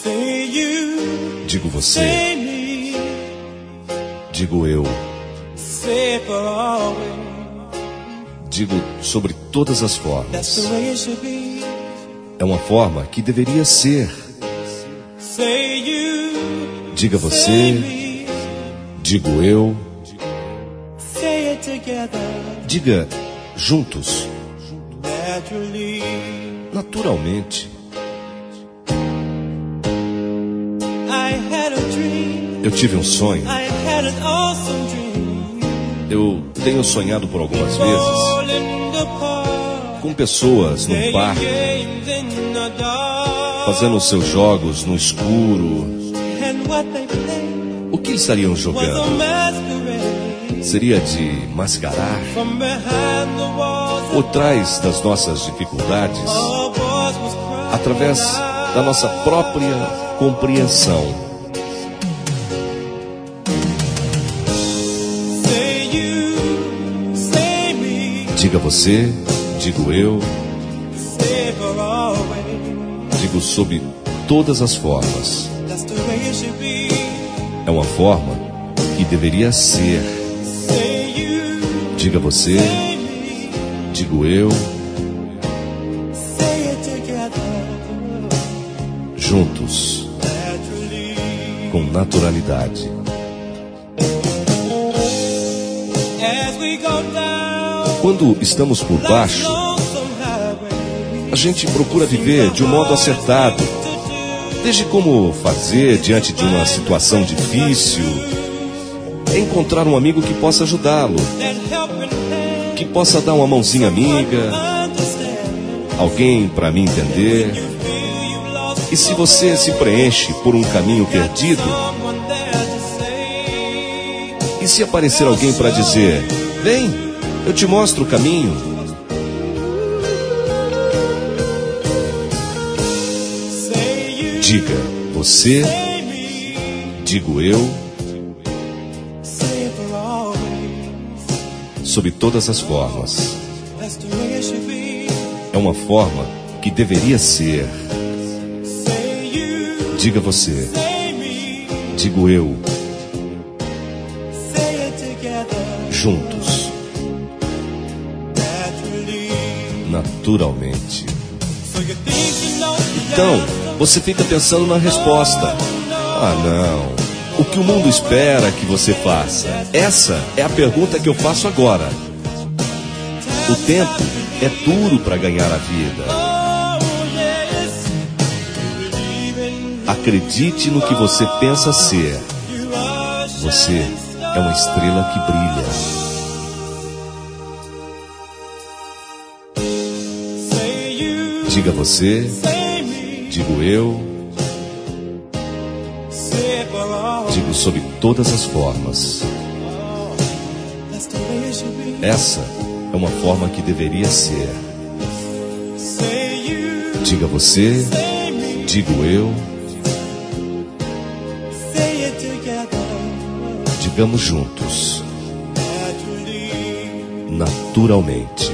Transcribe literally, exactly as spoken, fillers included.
Digo você. Digo eu. Digo sobre todas as formas. É uma forma que deveria ser. Diga você. Digo eu. Diga juntos. Naturalmente. Eu tive um sonho. Eu tenho sonhado por algumas vezes com pessoas num parque fazendo os seus jogos no escuro. O que eles estariam jogando? Seria de mascarar? Por trás das nossas dificuldades, através da nossa própria compreensão. Diga você, digo eu, digo sob todas as formas. É uma forma que deveria ser. Diga você, digo eu, juntos, com naturalidade. Quando estamos por baixo, a gente procura viver de um modo acertado, desde como fazer diante de uma situação difícil, encontrar um amigo que possa ajudá-lo, que possa dar uma mãozinha amiga, alguém para me entender. E se você se preenche por um caminho perdido, e se aparecer alguém para dizer, vem, eu te mostro o caminho. Diga você, digo eu, sob todas as formas. É uma forma que deveria ser. Diga você, digo eu, juntos, naturalmente. Então, você fica pensando na resposta. Ah, não. O que o mundo espera que você faça? Essa é a pergunta que eu faço agora. O tempo é duro para ganhar a vida. Acredite no que você pensa ser. Você é uma estrela que brilha. Diga você, digo eu, digo sob todas as formas. Essa é uma forma que deveria ser. Diga você, digo eu, digamos juntos, naturalmente.